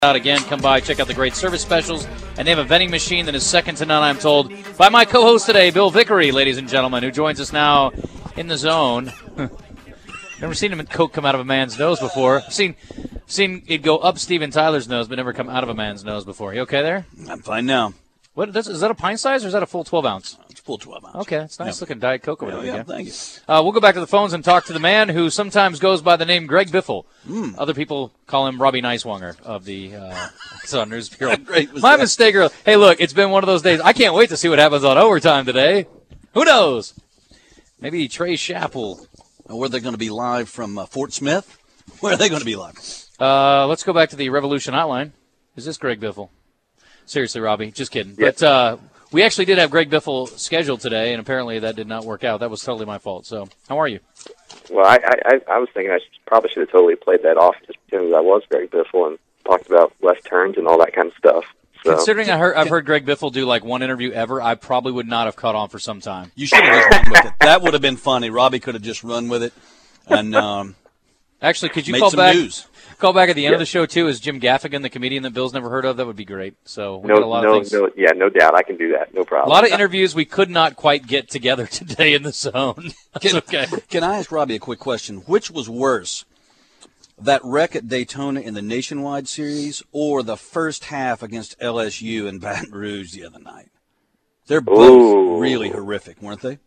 out again, come by, check out the great service specials, and they have a vending machine that is second to none, I'm told, by my co-host today, Bill Vickery, ladies and gentlemen, who joins us now in the zone. Never seen him Coke come out of a man's nose before. Seen it go up Steven Tyler's nose, but never come out of a man's nose before. You okay there? I'm fine now. Is that a pint size or is that a full 12 ounce? It's full 12 ounce. Okay, it's nice looking Diet Coke over there. Yeah, thank you. We'll go back to the phones and talk to the man who sometimes goes by the name Greg Biffle. Other people call him Robbie Nicewanger of the Arkansas News Bureau. My mistake. Hey, look, it's been one of those days. I can't wait to see what happens on overtime today. Who knows? Maybe Trey Schapp will. Where they're going to be live from Fort Smith? Where are they going to be live? Let's go back to the Revolution Hotline. Is this Greg Biffle? Seriously, Robbie, just kidding. Yep. But we actually did have Greg Biffle scheduled today, and apparently that did not work out. That was totally my fault. So, how are you? Well, I was thinking I probably should have totally played that off just because I was Greg Biffle and talked about left turns and all that kind of stuff. So. Considering I've heard Greg Biffle do like one interview ever, I probably would not have caught on for some time. You should have just run with it. That would have been funny. Robbie could have just run with it. And actually, could you made call some back? News. Call back at the end of the show, too, is Jim Gaffigan, the comedian that Bill's never heard of. That would be great. So we got a lot of things. No doubt. I can do that. No problem. A lot of interviews we could not quite get together today in the zone. Can I ask Robbie a quick question? Which was worse, that wreck at Daytona in the Nationwide Series or the first half against LSU in Baton Rouge the other night? They're both really horrific, weren't they?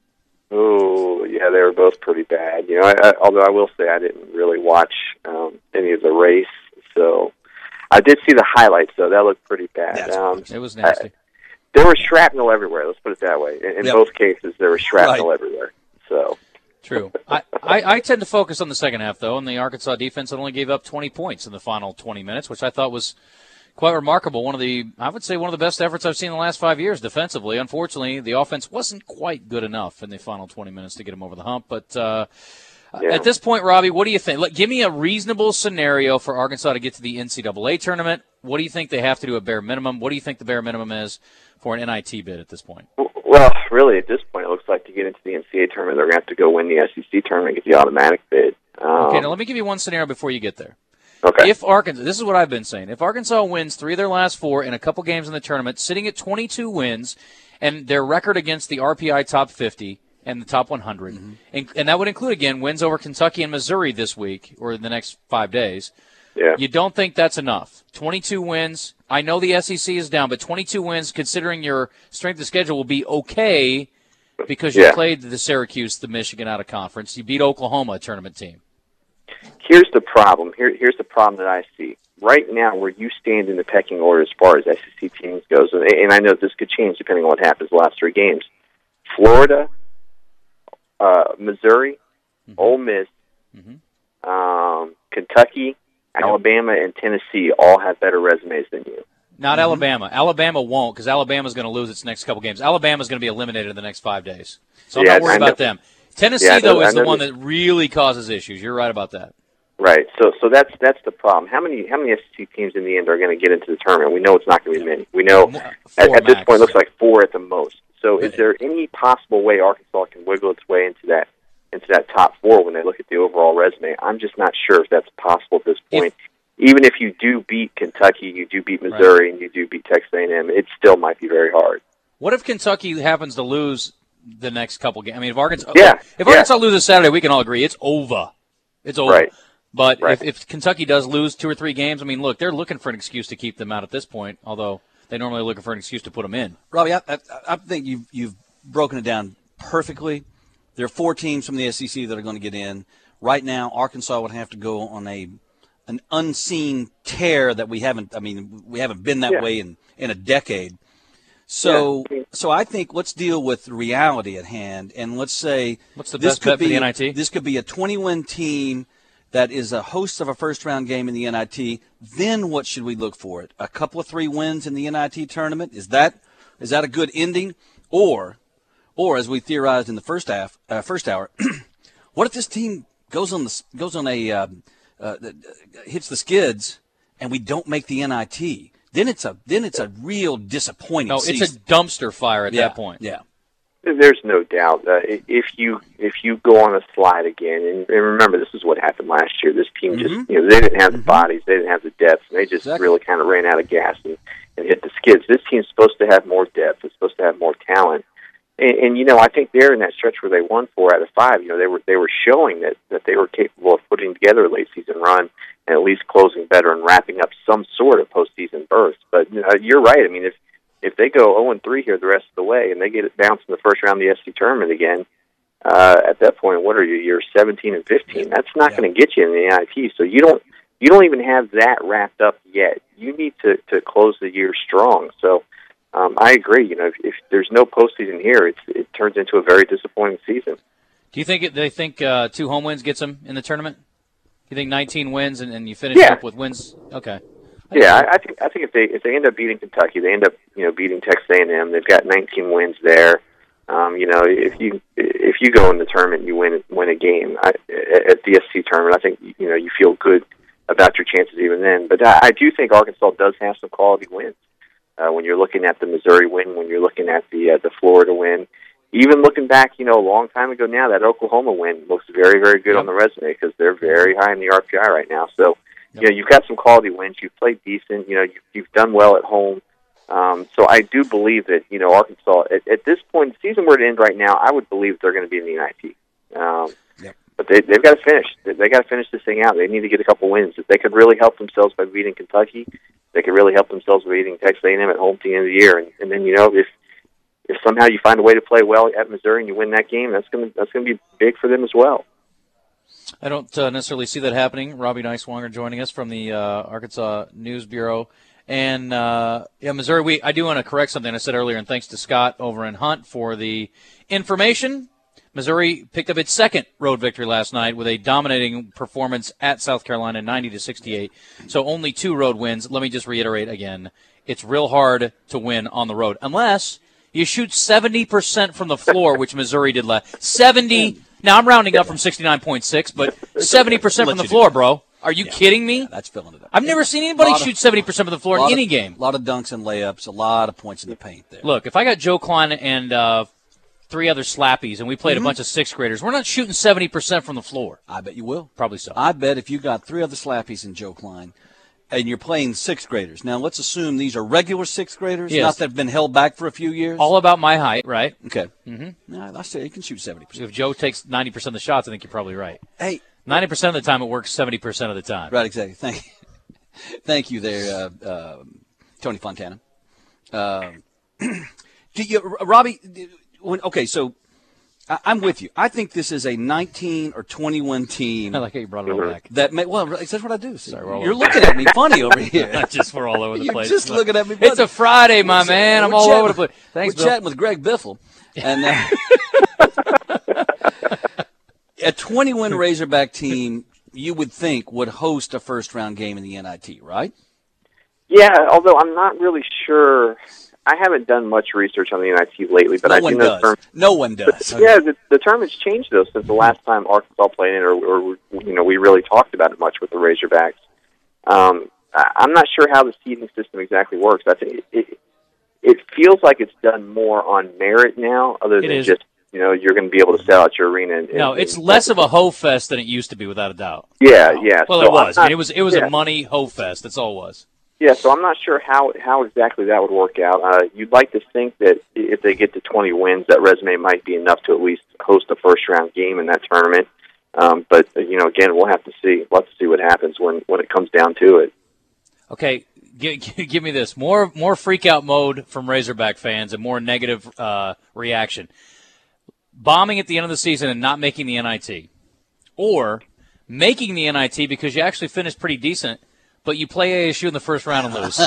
Oh, yeah, they were both pretty bad. You know, although I will say I didn't really watch any of the race, so I did see the highlights, though. That looked pretty bad. It was nasty. There was shrapnel everywhere, let's put it that way. In both cases, there was shrapnel everywhere. So True. I tend to focus on the second half, though, and the Arkansas defense that only gave up 20 points in the final 20 minutes, which I thought was quite remarkable. I would say one of the best efforts I've seen in the last 5 years defensively. Unfortunately, the offense wasn't quite good enough in the final 20 minutes to get them over the hump. But at this point, Robbie, what do you think? Give me a reasonable scenario for Arkansas to get to the NCAA tournament. What do you think they have to do at bare minimum? What do you think the bare minimum is for an NIT bid at this point? Well, really, at this point, it looks like to get into the NCAA tournament, they're going to have to go win the SEC tournament and get the automatic bid. Okay, now let me give you one scenario before you get there. Okay. If Arkansas, this is what I've been saying, if Arkansas wins 3 of their last 4 in a couple games in the tournament, sitting at 22 wins, and their record against the RPI top 50 and the top 100, and that would include, again, wins over Kentucky and Missouri this week or in the next 5 days, you don't think that's enough. 22 wins, I know the SEC is down, but 22 wins, considering your strength of schedule, will be okay because you played the Syracuse, the Michigan out of conference. You beat Oklahoma, a tournament team. Here's the problem. Here's the problem that I see. Right now, where you stand in the pecking order as far as SEC teams goes, and I know this could change depending on what happens the last 3 games, Florida, Missouri, Ole Miss, Kentucky, Alabama, and Tennessee all have better resumes than you. Not Alabama. Alabama won't because Alabama's going to lose its next couple games. Alabama's going to be eliminated in the next 5 days. So I'm not worried about them. Tennessee, though, is the one that really causes issues. You're right about that. Right. So that's the problem. How many SEC teams in the end are going to get into the tournament? We know it's not going to be many. We know at this point it looks like 4 at the most. So is there any possible way Arkansas can wiggle its way into that top 4 when they look at the overall resume? I'm just not sure if that's possible at this point. Even if you do beat Kentucky, you do beat Missouri, and you do beat Texas A&M, it still might be very hard. What if Kentucky happens to lose the next couple games? I mean, if Arkansas loses Saturday, we can all agree it's over. It's over. Right. But if Kentucky does lose 2 or 3 games, I mean, look, they're looking for an excuse to keep them out at this point, although they normally are looking for an excuse to put them in. Robbie, I think you've broken it down perfectly. There are 4 teams from the SEC that are going to get in. Right now, Arkansas would have to go on an unseen tear that we haven't been that way in a decade. So I think let's deal with reality at hand, and let's say what's the best bet for the NIT? This could be a 20-win team that is a host of a first-round game in the NIT. Then what should we look for? A couple of 3 wins in the NIT tournament? Is that a good ending? Or as we theorized in the first hour, what if this team hits the skids and we don't make the NIT? Then it's a real disappointing season. It's a dumpster fire at that point. Yeah. There's no doubt. If you go on a slide again, and remember, this is what happened last year. This team just, they didn't have the bodies, they didn't have the depth, and they just really kind of ran out of gas and hit the skids. This team's supposed to have more depth. It's supposed to have more talent. And I think they're in that stretch where they won 4 out of 5. They were showing that they were capable of putting together a late season run and at least closing better and wrapping up some sort of postseason burst. But you're right. I mean, if they go 0-3 here the rest of the way and they get it bounced in the first round of the SEC tournament again, at that point, what are you? You're 17 and 15. That's not going to get you in the NIT. So you don't even have that wrapped up yet. You need to close the year strong. So I agree. If there's no postseason here, it turns into a very disappointing season. Do you think they think 2 home wins gets them in the tournament? You think 19 wins and you finish up with wins? Okay. I think if they end up beating Kentucky, they end up beating Texas A&M. They've got 19 wins there. If you go in the tournament and you win a game at the SEC tournament, I think you feel good about your chances even then. But I do think Arkansas does have some quality wins. When you're looking at the Missouri win, when you're looking at the Florida win, even looking back, a long time ago now, that Oklahoma win looks very, very good on the resume because they're very high in the RPI right now. So, you've got some quality wins. You've played decent. You've done well at home. So I do believe that, Arkansas, at this point, the season where it ends right now, I would believe they're going to be in the NIT. But they've got to finish. They got to finish this thing out. They need to get a couple wins. If they could really help themselves by beating Kentucky, they could really help themselves by beating Texas A&M at home at the end of the year. And then, if somehow you find a way to play well at Missouri and you win that game, that's going to be big for them as well. I don't necessarily see that happening. Robbie Neiswanger joining us from the Arkansas News Bureau. And, Missouri, I do want to correct something I said earlier, and thanks to Scott over in Hunt for the information. Missouri picked up its second road victory last night with a dominating performance at South Carolina, 90-68. So only 2 road wins. Let me just reiterate again. It's real hard to win on the road unless you shoot 70% from the floor, which Missouri did last. 70. Now, I'm rounding up from 69.6, but 70% from the floor, bro. Are you kidding me? Yeah, that's filling it up. I've never seen anybody shoot 70% from the floor in any game. A lot of dunks and layups, a lot of points in the paint there. Look, if I got Joe Klein and 3 other slappies and we played a bunch of 6th graders, we're not shooting 70% from the floor. I bet you will. Probably so. I bet if you got 3 other slappies and Joe Klein, and you're playing 6th graders. Now, let's assume these are regular 6th graders, not that have been held back for a few years. All about my height, right? Okay. I say you can shoot 70%. If Joe takes 90% of the shots, I think you're probably right. Hey, 90% of the time it works 70% of the time. Right, exactly. Thank you there, Tony Fontana. Robbie, so I'm with you. I think this is a 19 or 21 team. I like how you brought it all back. That's what I do. Sorry, you're looking at me funny over here. Not just we're all over the place. You're just looking at me funny. It's a Friday, my man. I'm all over the place. Thanks, Bill. We're chatting with Greg Biffle. And a 20-win Razorback team, you would think, would host a first-round game in the NIT, right? Yeah, although I'm not really sure. I haven't done much research on the NIT lately, but I do know no one does. Yeah, the tournament's changed though since the last time Arkansas played it, or we really talked about it much with the Razorbacks. I'm not sure how the seeding system exactly works. I think it feels like it's done more on merit now, other than just you're going to be able to sell out your arena. It's less of a hoe fest than it used to be, without a doubt. Yeah. Well, so it was. It was a money hoe fest. That's all it was. Yeah, so I'm not sure how exactly that would work out. You'd like to think that if they get to 20 wins, that resume might be enough to at least host a first-round game in that tournament. But again, we'll have to see. We'll have to see what happens when it comes down to it. Okay, give me this. More freak-out mode from Razorback fans and more negative reaction. Bombing at the end of the season and not making the NIT. Or making the NIT because you actually finished pretty decent, but you play ASU in the first round and lose.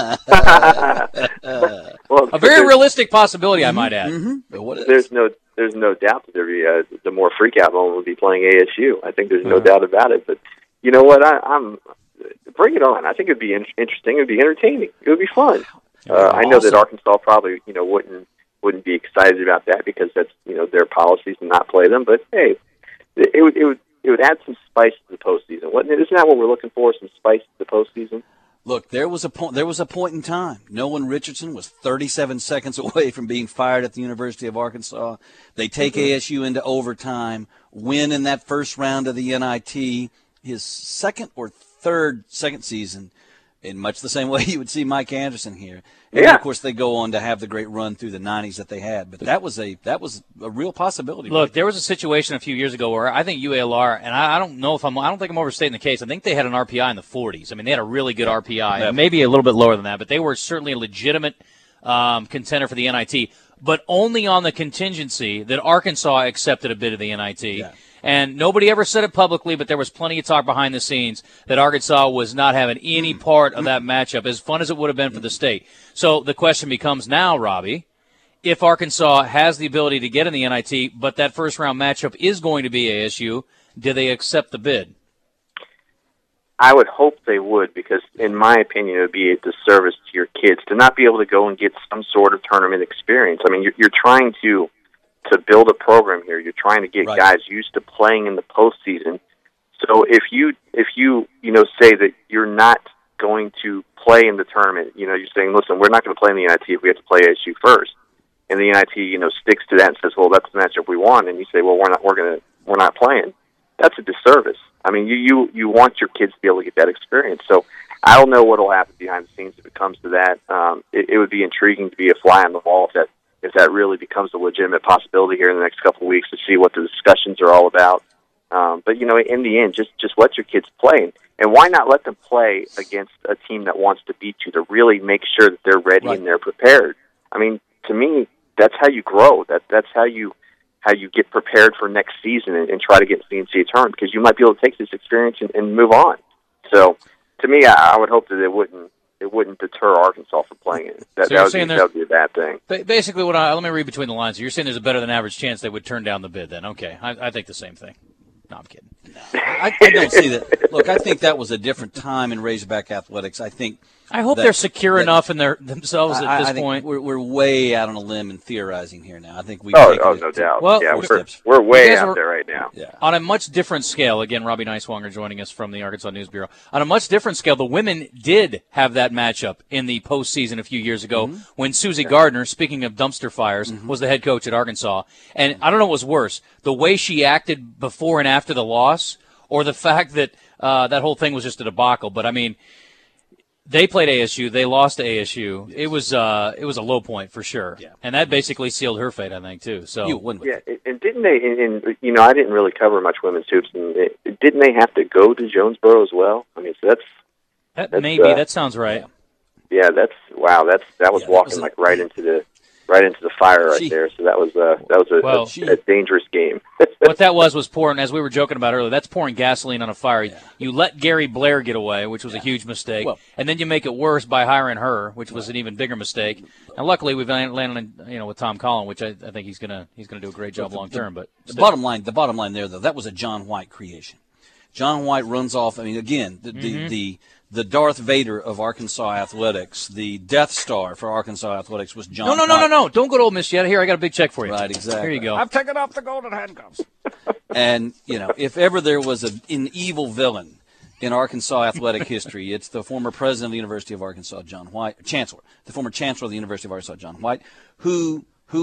Well, a very realistic possibility, I might add. There's no doubt that there'd be the more freak out moment would be playing ASU. I think there's no doubt about it. But you know what? I'm bring it on. I think it'd be interesting. It'd be entertaining. It would be fun. I know that Arkansas probably wouldn't be excited about that because that's their policies to not play them. But hey, it would add some spice to the postseason. Isn't that what we're looking for? Some spice to the postseason. Look, there was a point in time. Nolan Richardson was 37 seconds away from being fired at the University of Arkansas. They take ASU into overtime, win in that first round of the NIT, his second season, in much the same way you would see Mike Anderson here. And then, of course, they go on to have the great run through the 90s that they had. But that was a real possibility. Look, there was a situation a few years ago where I think UALR, and I don't think I'm overstating the case. I think they had an RPI in the 40s. I mean, they had a really good RPI, maybe a little bit lower than that, but they were certainly a legitimate contender for the NIT, but only on the contingency that Arkansas accepted a bid of the NIT. Yeah. And nobody ever said it publicly, but there was plenty of talk behind the scenes that Arkansas was not having any part of that matchup, as fun as it would have been for the state. So the question becomes now, Robbie, if Arkansas has the ability to get in the NIT, but that first-round matchup is going to be ASU, do they accept the bid? I would hope they would, because in my opinion, it would be a disservice to your kids to not be able to go and get some sort of tournament experience. I mean, you're trying to build a program here. You're trying to get guys used to playing in the postseason. So if you say that you're not going to play in the tournament, you're saying, listen, we're not going to play in the NIT if we have to play ASU first. And the NIT, sticks to that and says, well, that's the matchup we want. And you say, well, we're not playing. That's a disservice. I mean, you want your kids to be able to get that experience. So I don't know what will happen behind the scenes if it comes to that. It would be intriguing to be a fly on the wall if that really becomes a legitimate possibility here in the next couple of weeks to see what the discussions are all about. But in the end, just let your kids play. And why not let them play against a team that wants to beat you, to really make sure that they're ready and they're prepared? I mean, to me, that's how you grow. That's how you get prepared for next season and try to get to the NCAA tournament, because you might be able to take this experience and move on. So, to me, I would hope that it wouldn't deter Arkansas from playing it. That would be a bad thing. Basically, let me read between the lines. You're saying there's a better than average chance they would turn down the bid then. Okay, I think the same thing. No, I'm kidding. I don't see that. Look, I think that was a different time in Razorback athletics. I hope they're secure enough in themselves at this point. We're way out on a limb and theorizing here now. I think we. No doubt. Well, yeah, we're way out there right now. Yeah. On a much different scale, again, Robbie Neiswanger joining us from the Arkansas News Bureau. On a much different scale, the women did have that matchup in the postseason a few years ago when Susie Gardner, speaking of dumpster fires, was the head coach at Arkansas. And I don't know what was worse, the way she acted before and after the loss, or the fact that that whole thing was just a debacle. But I mean, they played ASU. They lost to ASU. It was a low point for sure, and that basically sealed her fate, I think, too. So and didn't they? And I didn't really cover much women's hoops, and didn't they have to go to Jonesboro as well? I mean, so that's maybe that sounds right. Yeah, that was walking right into the fire there. So that was a dangerous game. What that was pouring, as we were joking about earlier, that's pouring gasoline on a fire. Yeah. You let Gary Blair get away, which was a huge mistake, and then you make it worse by hiring her, which was an even bigger mistake. And luckily, we've landed with Tom Collin, which I think he's gonna do a great job long term. But the bottom line there, though, that was a John White creation. John White runs off. I mean, again, the Darth Vader of Arkansas athletics, the Death Star for Arkansas athletics was John White. No. Don't go to Ole Miss yet. Here, I got a big check for you. Right, exactly. Here you go. I've taken off the golden handcuffs. And, if ever there was an evil villain in Arkansas athletic history, it's the former president of the University of Arkansas, John White, the former chancellor of the University of Arkansas, John White, who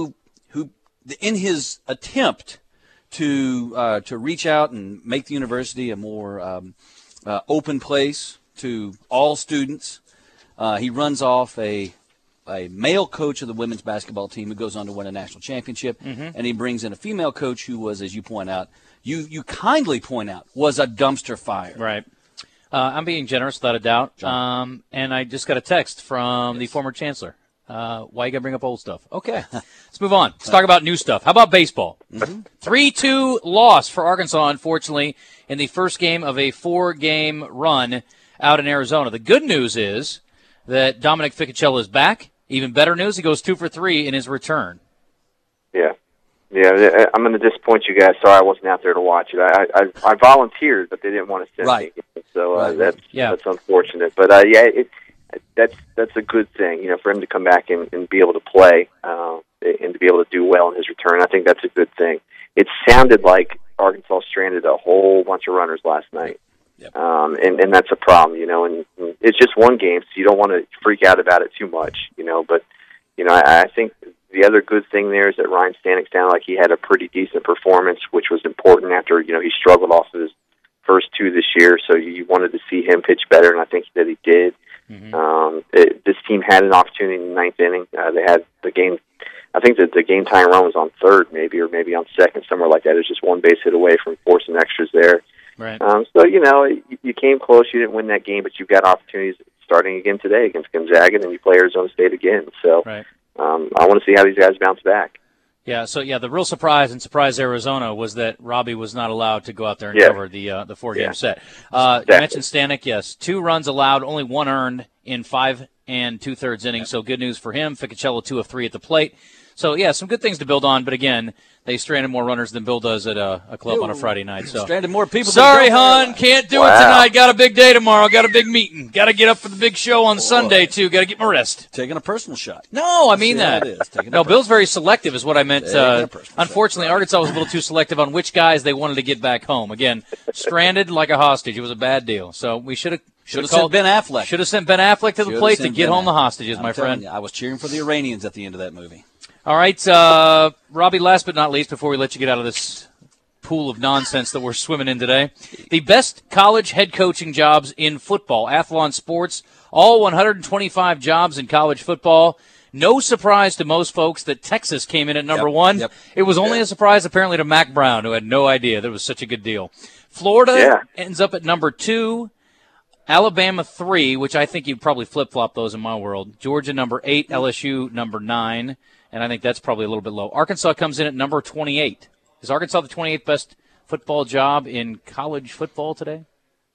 in his attempt to reach out and make the university a more open place to all students, he runs off a male coach of the women's basketball team who goes on to win a national championship, and he brings in a female coach who was, as you point out, you kindly point out, was a dumpster fire. Right. I'm being generous, without a doubt. And I just got a text from the former chancellor. Why you got to bring up old stuff? Okay. Let's move on. Let's talk about new stuff. How about baseball? 3-2 loss for Arkansas, unfortunately, in the first game of a 4-game run out in Arizona. The good news is that Dominic Ficicella is back. Even better news, he goes 2 for 3 in his return. Yeah, I'm going to disappoint you guys. Sorry I wasn't out there to watch it. I volunteered, but they didn't want to send me. So that's unfortunate. But that's a good thing, for him to come back and be able to play and to be able to do well in his return. I think that's a good thing. It sounded like Arkansas stranded a whole bunch of runners last night. Yep. And that's a problem, and it's just one game, so you don't want to freak out about it too much, but, I think the other good thing there is that Ryan Stanek sounded like he had a pretty decent performance, which was important after, he struggled off of his first two this year, so you wanted to see him pitch better, and I think that he did. Mm-hmm. This team had an opportunity in the ninth inning. They had the game. I think that the game-tying run was on third, maybe on second, somewhere like that. It was just one base hit away from forcing extras there. Right. So, you came close. You didn't win that game, but you've got opportunities starting again today against Gonzaga, and you play Arizona State again. So right. I want to see how these guys bounce back. Yeah, so the real surprise in Surprise Arizona was that Robbie was not allowed to go out there and cover the four-game set. You mentioned Stanek, yes. 2 runs allowed, only 1 earned in 5 2/3 innings, so good news for him. Ficichello 2 of 3 at the plate. So, some good things to build on, but again, they stranded more runners than Bill does at a club on a Friday night. So stranded more people. Sorry, hon, can't do it tonight. Got a big day tomorrow. Got a big meeting. Got to get up for the big show on Sunday, too. Got to get my rest. Taking a personal shot. No, I mean that. No, Bill's very selective is what I meant. Unfortunately, Arkansas was a little too selective on which guys they wanted to get back home. Again, stranded like a hostage. It was a bad deal. So we should have sent Ben Affleck. Should have sent Ben Affleck to the plate to get home the hostages, my friend. I was cheering for the Iranians at the end of that movie. All right, Robbie, last but not least, before we let you get out of this pool of nonsense that we're swimming in today, the best college head coaching jobs in football, Athlon Sports, all 125 jobs in college football. No surprise to most folks that Texas came in at number 1. Yep. It was only a surprise, apparently, to Mac Brown, who had no idea that it was such a good deal. Florida ends up at number 2. Alabama 3, which I think you'd probably flip-flop those in my world. Georgia number 8, LSU number 9. And I think that's probably a little bit low. Arkansas comes in at number 28. Is Arkansas the 28th best football job in college football today?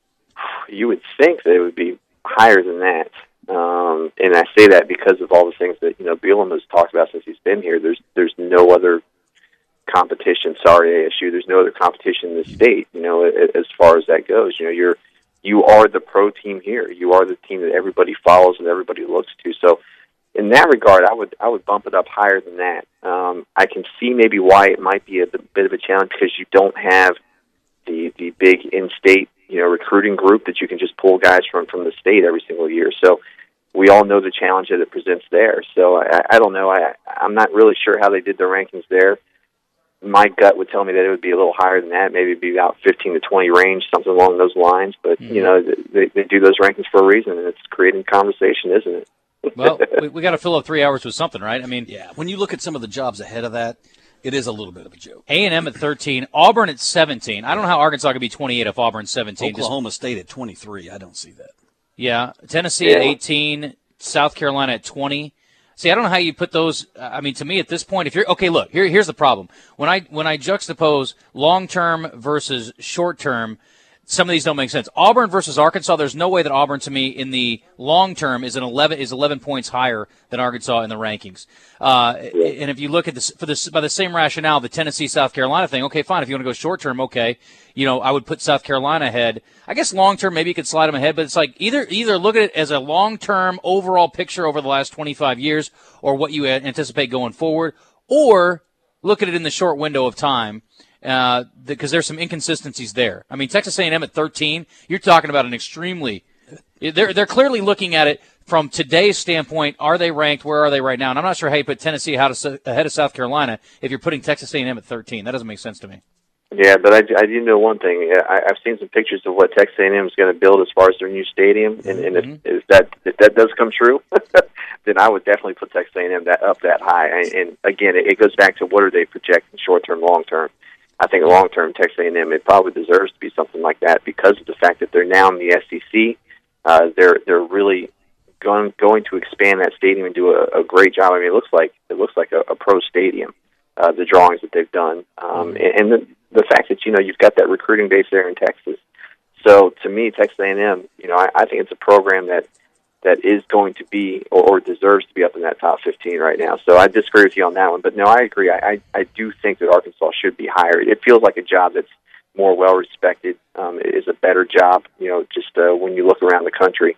You would think that it would be higher than that. And I say that because of all the things that, Bielema has talked about since he's been here. There's no other competition. Sorry, ASU. There's no other competition in the state, as far as that goes. You are the pro team here. You are the team that everybody follows and everybody looks to. So, in that regard, I would bump it up higher than that. I can see maybe why it might be a bit of a challenge because you don't have the big in-state recruiting group that you can just pull guys from the state every single year. So we all know the challenge that it presents there. So I don't know. I'm not really sure how they did their rankings there. My gut would tell me that it would be a little higher than that, maybe be about 15 to 20 range, something along those lines. But they do those rankings for a reason, and it's creating conversation, isn't it? Well, we got to fill up 3 hours with something, right? I mean, when you look at some of the jobs ahead of that, it is a little bit of a joke. A&M at 13, Auburn at 17. I don't know how Arkansas could be 28 if Auburn's 17. Oklahoma State at 23. I don't see that. Yeah, Tennessee at 18, South Carolina at 20. See, I don't know how you put those. I mean, to me at this point, if you're okay, look, here's the problem. When I juxtapose long-term versus short-term, some of these don't make sense. Auburn versus Arkansas, there's no way that Auburn, to me, in the long term, is 11 points higher than Arkansas in the rankings. And if you look at this by the same rationale, the Tennessee South Carolina thing, okay, fine. If you want to go short term, okay, I would put South Carolina ahead. I guess long term, maybe you could slide them ahead, but it's like either look at it as a long term overall picture over the last 25 years, or what you anticipate going forward, or look at it in the short window of time. Because there's some inconsistencies there. I mean, Texas A&M at 13, you're talking about an extremely – they're clearly looking at it from today's standpoint. Are they ranked? Where are they right now? And I'm not sure how you put Tennessee ahead of South Carolina if you're putting Texas A&M at 13. That doesn't make sense to me. Yeah, but I do know one thing. I've seen some pictures of what Texas A&M is going to build as far as their new stadium, and if that does come true, then I would definitely put Texas A&M up that high. And again, it goes back to what are they projecting short term, long term. I think long-term Texas A&M, it probably deserves to be something like that because of the fact that they're now in the SEC. They're really going to expand that stadium and do a great job. I mean, it looks like a pro stadium. The drawings that they've done, and the fact that you've got that recruiting base there in Texas. So to me, Texas A&M, I think it's a program that is going to be or deserves to be up in that top 15 right now. So I disagree with you on that one. But no, I agree. I do think that Arkansas should be higher. It feels like a job that's more well-respected. It is a better job, just when you look around the country,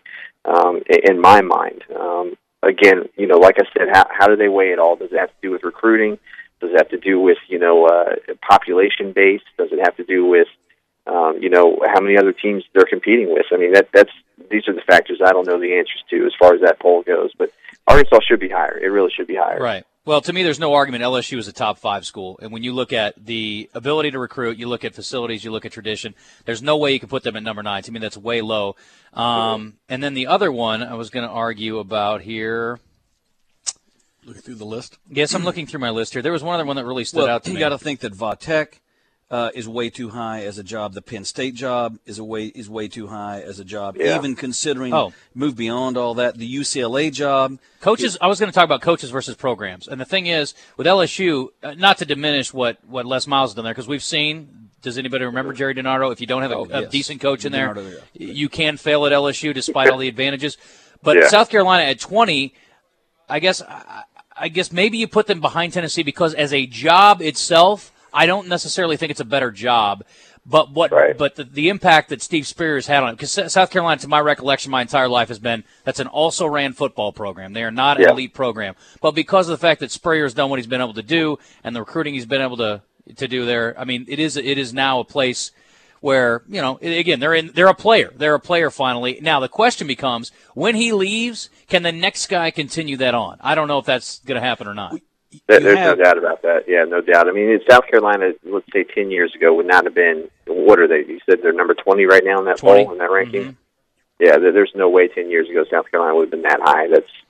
in my mind. Again, like I said, how do they weigh it all? Does it have to do with recruiting? Does it have to do with, population base? Does it have to do with How many other teams they're competing with. I mean, these are the factors I don't know the answers to as far as that poll goes. But Arkansas should be higher. It really should be higher. Right. Well, to me, there's no argument. LSU is a top 5 school. And when you look at the ability to recruit, you look at facilities, you look at tradition, there's no way you can put them at number 9. To me, that's way low. And then the other one I was going to argue about here. Looking through the list? Yes, I'm looking through my list here. There was one other one that really stood out to me. You got to think that Va-Tech is way too high as a job. The Penn State job is way too high as a job, even considering move beyond all that. The UCLA job. Coaches, I was going to talk about coaches versus programs. And the thing is, with LSU, not to diminish what Les Miles has done there, because we've seen, does anybody remember Jerry DiNardo? If you don't have a decent coach in there, you can fail at LSU despite all the advantages. But South Carolina at 20, I guess maybe you put them behind Tennessee because as a job itself, I don't necessarily think it's a better job, but the impact that Steve Spurrier has had on it, because South Carolina, to my recollection, my entire life has been that's an also-ran football program. They are not an elite program, but because of the fact that Spurrier has done what he's been able to do and the recruiting he's been able to do there, I mean, it is now a place where, again, they're a player. They're a player finally. Now the question becomes, when he leaves, can the next guy continue that on? I don't know if that's going to happen or not. There's no doubt about that. Yeah, no doubt. I mean, South Carolina, let's say 10 years ago, would not have been, what are they? You said they're number 20 right now in that poll, in that ranking? Mm-hmm. Yeah, there's no way 10 years ago South Carolina would have been that high.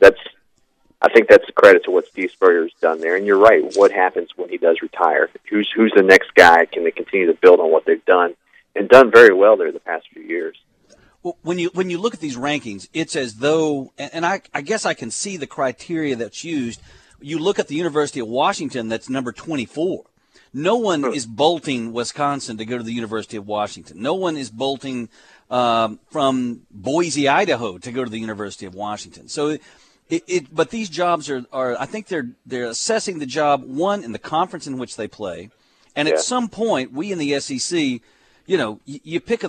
I think that's a credit to what Steve Spurrier's done there. And you're right, what happens when he does retire? Who's the next guy? Can they continue to build on what they've done? And done very well there the past few years. Well, when you look at these rankings, it's as though, and I guess I can see the criteria that's used. You look at the University of Washington, that's number 24. No one is bolting Wisconsin to go to the University of Washington. No one is bolting from Boise, Idaho to go to the University of Washington. So, but these jobs are I think they're assessing the job, one, in the conference in which they play. And at some point, we in the SEC, you pick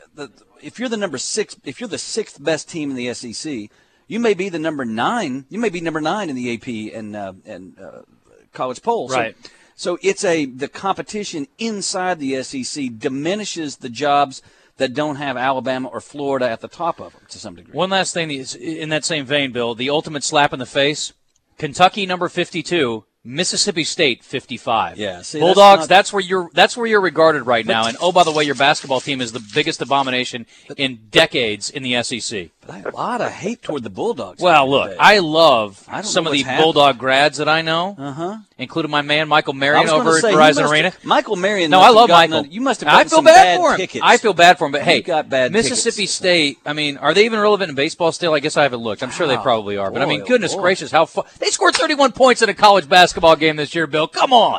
if you're the number 6, if you're the 6th best team in the SEC, you may be the number 9. You may be number 9 in the AP and college polls. Right. So it's the competition inside the SEC diminishes the jobs that don't have Alabama or Florida at the top of them to some degree. One last thing is in that same vein, Bill, the ultimate slap in the face: Kentucky number 52. Mississippi State 55. Yeah, see, Bulldogs. That's where you're regarded right now. And by the way, your basketball team is the biggest abomination in decades in the SEC. But I have a lot of hate toward the Bulldogs. Well, look, I love some of the Bulldog grads that I know, including my man Michael Marion over at Verizon Arena. Michael Marion. No, I love Michael. You must have gotten some bad tickets. I feel bad for him, but hey, got bad Mississippi State. I mean, are they even relevant in baseball still? I guess I haven't looked. I'm sure they probably are. But I mean, goodness gracious, how they scored 31 points in a college basketball game this year, Bill. Come on.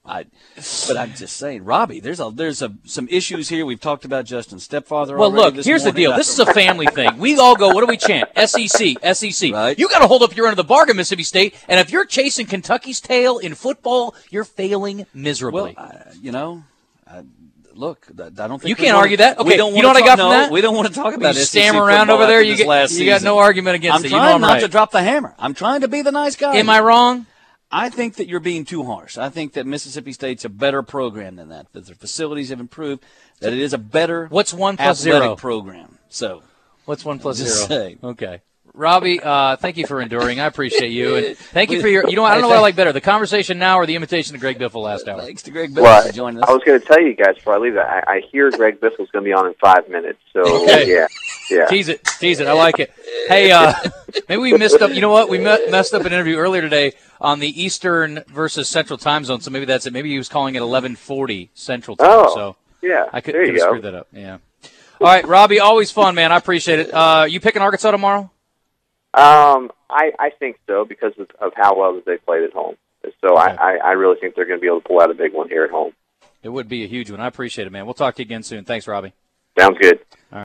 But I'm just saying, Robbie, there's some issues here. We've talked about Justin Stepfather. Well, look, here's the deal. This is a family thing. We all go, what do we chant? SEC, SEC. Right. You got to hold up your end of the bargain, Mississippi State. And if you're chasing Kentucky's tail in football, you're failing miserably. Well, look, I don't think you can't argue that. Okay, you know what I got from that? We don't want to talk about it. You stammer around over there. You got no argument against it. I'm trying not to drop the hammer. I'm trying to be the nice guy. Am I wrong? I think that you're being too harsh. I think that Mississippi State's a better program than that their facilities have improved, that it is a better What's 1 + athletic 0 program. So, what's 1 + 0? Say. Okay. Robbie, thank you for enduring. I appreciate you. And thank you for your, I don't know what I like better, the conversation now or the invitation to Greg Biffle last hour. Thanks to Greg Biffle for joining us. I was going to tell you guys before I leave that, I hear Greg Biffle's going to be on in 5 minutes. So, yeah. Tease it. I like it. Hey, maybe we missed up. You know what? We messed up an interview earlier today on the Eastern versus Central time zone, so maybe that's it. Maybe he was calling it 11:40 Central time. Oh, so yeah. I could have screwed that up. Yeah. All right, Robbie, always fun, man. I appreciate it. You picking Arkansas tomorrow? I think so because of how well they played at home. So okay. I really think they're going to be able to pull out a big one here at home. It would be a huge one. I appreciate it, man. We'll talk to you again soon. Thanks, Robbie. Sounds good.